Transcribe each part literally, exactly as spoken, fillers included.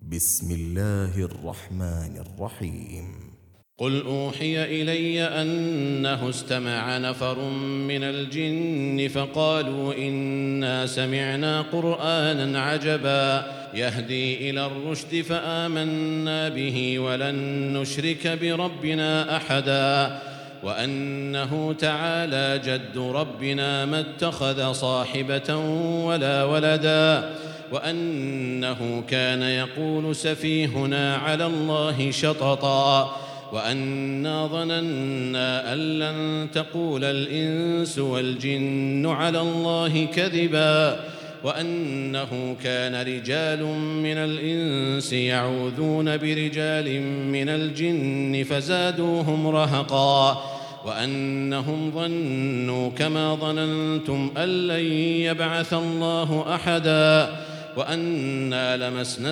بسم الله الرحمن الرحيم قل أوحي إلي أنه استمع نفر من الجن فقالوا إنا سمعنا قرآنا عجبا يهدي إلى الرشد فآمنا به ولن نشرك بربنا أحدا وأنه تعالى جد ربنا ما اتخذ صاحبة ولا ولدا وأنه كان يقول سفيهنا على الله شططا وأنا ظننا أن لن تقول الإنس والجن على الله كذبا وأنه كان رجال من الإنس يعوذون برجال من الجن فزادوهم رهقا وأنهم ظنوا كما ظننتم أن لن يبعث الله أحدا وأنا لمسنا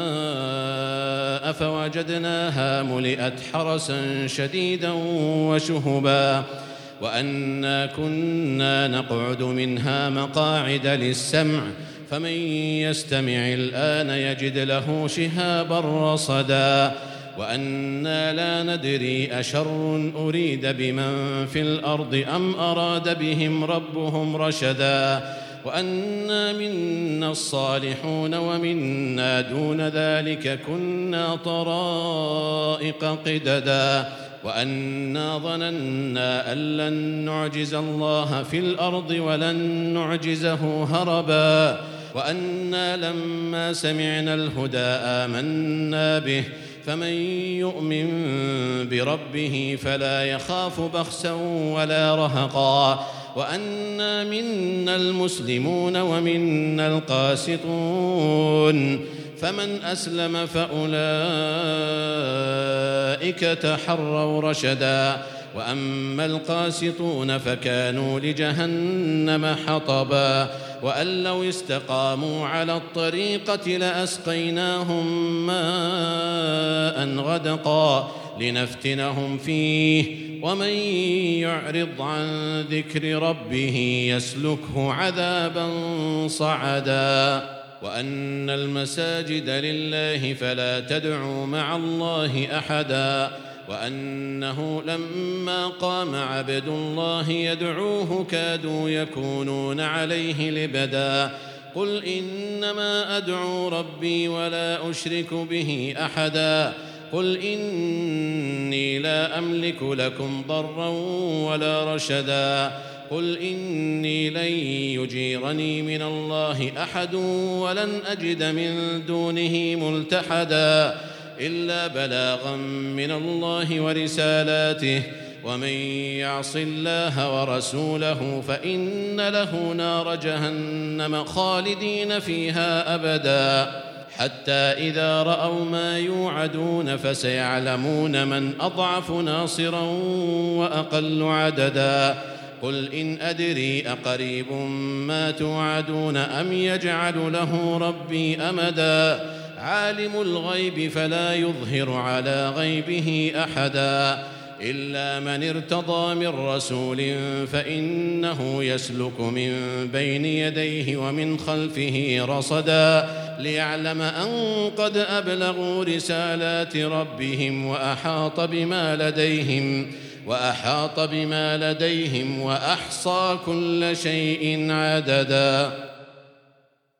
السماء فوجدناها ملئت حرسا شديدا وشهبا وأنا كنا نقعد منها مقاعد للسمع فمن يستمع الآن يجد له شهابا رصدا وأنا لا ندري أشر أريد بمن في الأرض أم أراد بهم ربهم رشدا وأنا منا الصالحون ومنا دون ذلك كنا طرائق قددا وأنا ظننا أن لن نعجز الله في الأرض ولن نعجزه هربا وأنا لما سمعنا الهدى آمنا به فمن يؤمن بربه فلا يخاف بخسا ولا رهقا وأنا منا المسلمون ومنا القاسطون فمن أسلم فأولئك تحروا رشدا وأما القاسطون فكانوا لجهنم حطبا وأن لو استقاموا على الطريقة لأسقيناهم ماء غدقا لنفتنهم فيه ومن يعرض عن ذكر ربه يسلكه عذابا صعدا وأن المساجد لله فلا تدعوا مع الله أحدا وأنه لما قام عبد الله يدعوه كادوا يكونون عليه لبدا قل إنما أدعو ربي ولا أشرك به أحدا قل إني لا أملك لكم ضرا ولا رشدا قل إني لن يجيرني من الله أحد ولن أجد من دونه ملتحدا إلا بلاغا من الله ورسالاته ومن يعص الله ورسوله فإن له نار جهنم خالدين فيها أبدا حتى إذا رأوا ما يوعدون فسيعلمون من أضعف ناصرا وأقل عددا قل إن أدري أقريب ما توعدون أم يجعل له ربي أمدا عالم الغيب فلا يظهر على غيبه أحدا إلا من ارتضى من رسول فإنه يسلك من بين يديه ومن خلفه رصدا ليعلم أن قد أبلغوا رسالات ربهم وأحاط بما لديهم وأحاط بما لديهم وأحصى كل شيء عددا.